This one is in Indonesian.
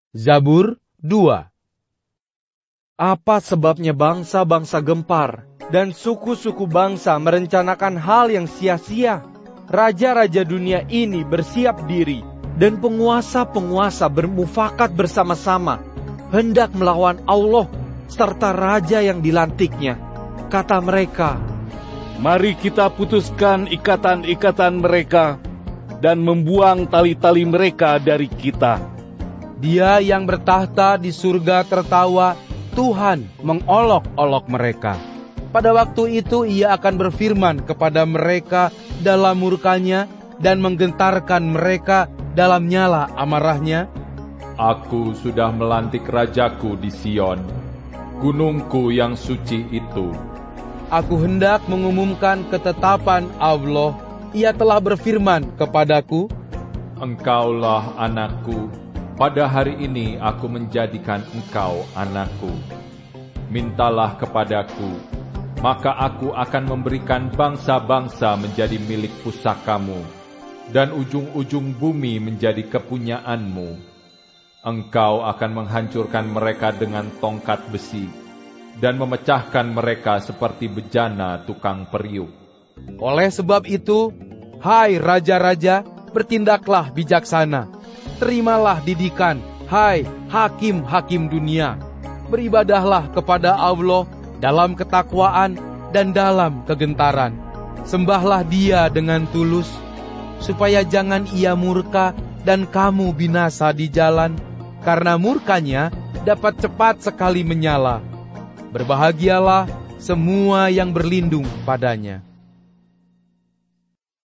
Zabur 2. Apa sebabnya bangsa-bangsa gempar dan suku-suku bangsa merencanakan hal yang sia-sia? Raja-raja dunia ini bersiap diri dan penguasa-penguasa bermufakat bersama-sama hendak melawan Allah serta raja yang dilantiknya. Kata mereka, "Mari kita putuskan ikatan-ikatan mereka dan membuang tali-tali mereka dari kita." Dia yang bertahta di surga tertawa, Tuhan mengolok-olok mereka. Pada waktu itu ia akan berfirman kepada mereka dalam murkanya dan menggentarkan mereka dalam nyala amarahnya. Aku sudah melantik rajaku di Sion, gunungku yang suci itu. Aku hendak mengumumkan ketetapan Allah. Ia telah berfirman kepadaku, Engkaulah anakku, pada hari ini aku menjadikan engkau anakku. Mintalah kepadaku, maka aku akan memberikan bangsa-bangsa menjadi milik pusakamu, dan ujung-ujung bumi menjadi kepunyaanmu. Engkau akan menghancurkan mereka dengan tongkat besi, dan memecahkan mereka seperti bejana tukang periuk. Oleh sebab itu, hai raja-raja, bertindaklah bijaksana. Terimalah didikan, hai hakim-hakim dunia. Beribadahlah kepada Allah dalam ketakwaan dan dalam kegentaran. Sembahlah Dia dengan tulus, supaya jangan Ia murka dan kamu binasa di jalan, karena murkanya dapat cepat sekali menyala. Berbahagialah semua yang berlindung padanya.